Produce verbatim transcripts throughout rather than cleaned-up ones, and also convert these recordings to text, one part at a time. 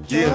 Yeah.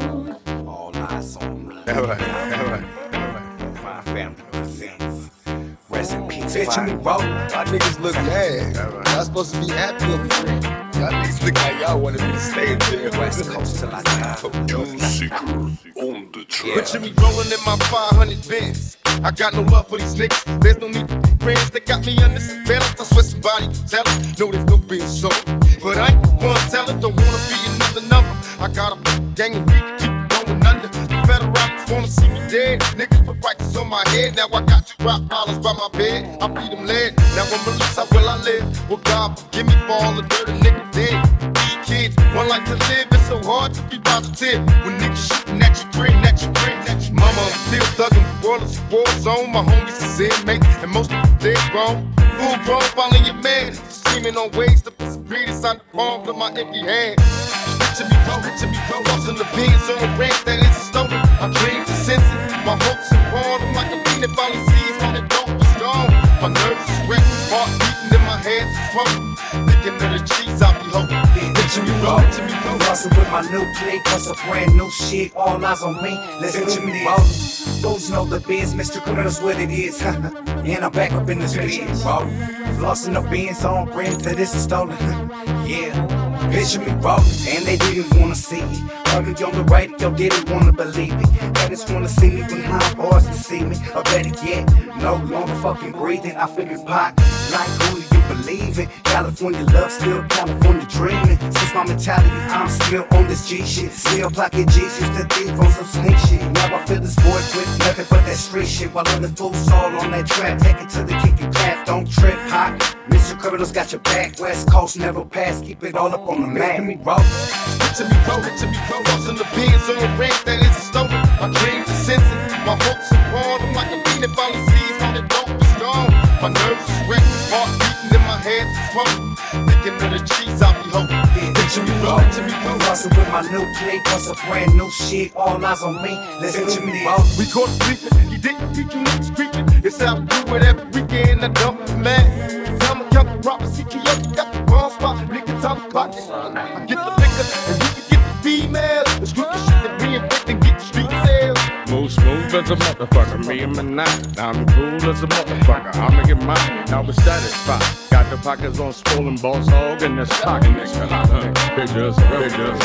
All eyes on me. All right, all right, all right. My family presents. Rest in peace, Bitch, me, bro. Y'all niggas look mad. All right. Y'all supposed to be happy up here. Y'all niggas look like y'all wanted me to stay in there. West Coast till I die. June Seeker on the track. Picture me rolling in my five hundred Benz. I got no love for these niggas. There's no need for friends that got me under surveillance. I swear somebody can tell it. No, there's no being so. But I ain't the one telling. Don't wanna be another number. I got a gang of weak keep going under. The federal rappers wanna see me dead. Niggas put prices on my head. Now I got two rock dollars by my bed. I beat them lead. Now I'm released. How will I live? Well, God forgive me for all the dirt a nigga did. These kids, one like to live. It's so hard to be positive when niggas shooting at you, praying at you, praying at you. Mama, I'm still thugging. The world is a war zone. My homies is inmates, and most of them dead grown. Full grown, following your man. Screaming on ways to put some greed inside the palms of my empty hand. Picture me go, picture me go. Lost in the beans on the ranch that is stolen. My dreams are sensitive. My hopes are born. I'm like a fiend that finally sees when the dope is gone. My nerves is wrecked. Heart beating in my hands is swollen. Thinking of the cheese I'll be hoping. Picture me roll, picture me roll. Rustle with my new clique, cause a brand new shit. All eyes on me, let's picture me roll. Fools know the biz, Mister Criminal's what it is. And I'm back up in this bitch, bro. Flossing the beans on rims that this is stolen. Yeah, picture me roll. And they didn't wanna see it. Heard it on the radio, didn't wanna believe it. They just wanna see me when high bars to see me. Or better yet, no longer fucking breathing. I figure pot, like who do you believe in? California love, still California dreaming. Since my mentality, I'm still on this G shit. Still blocking G's, used to thief on some sneak shit. Now I feel this void with nothing but that street shit. While other fools all on that trap, take it to the kick and craft, don't trip, hot. Mister Criminal's got your back, West Coast never pass, keep it all up on the map. Me roll. Picture me roll, picture me roll. Lost in the beans on the ranch that is stolen. My dreams are sensitive. My hopes are born. I'm like a fiend that finally sees when the dope is gone. My nerves is wrecked. Heart beating in my hands is swollen. Thinking of the cheese I'll be hoping. Picture me roll, picture me roll. Rustle with my new clique, cause a brand new shit. All eyes on me, let's picture me roll. We caught him sleeping. He didn't teach you niggas creeping. It's how we do it every weekend. I dump him mad. Time to count the robbers. C T O got the bomb spot. Nigga, time to clock it. I get the liquor and you can get the females. It's crooked shit that reinvent and get the street sales. Move smooth as a motherfucker, me and my nine. I'm cool as a motherfucker, I'ma get mine. Now we're satisfied. Got the pockets on swollen, boss hog, and that's pocket next to line. Pictures, pictures,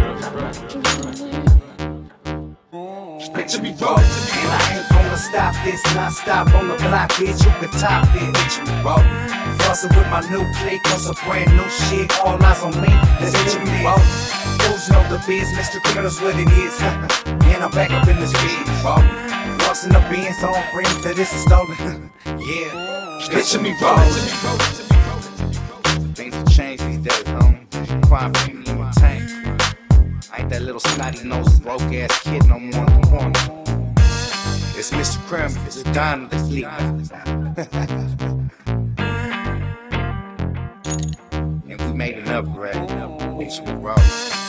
pictures. Picture me roll, and I ain't gonna stop this. Non-stop on the block, bitch, you can top it. Picture me roll. Fussing with my new clique, cause a brand new shit. All eyes on me, let's picture me roll. Fools know the biz, Mister Criminal's what it is. And I'm back up in this bitch, bro. Flossing the beans on rims that this is stolen. Yeah, picture me roll. Things have changed these days, homie. Crime family in the tank. I ain't that little snotty nosed broke ass kid no more. Come on. It's Mister Criminal, it's Don that's leaving. And we made an upgrade. Picture me roll.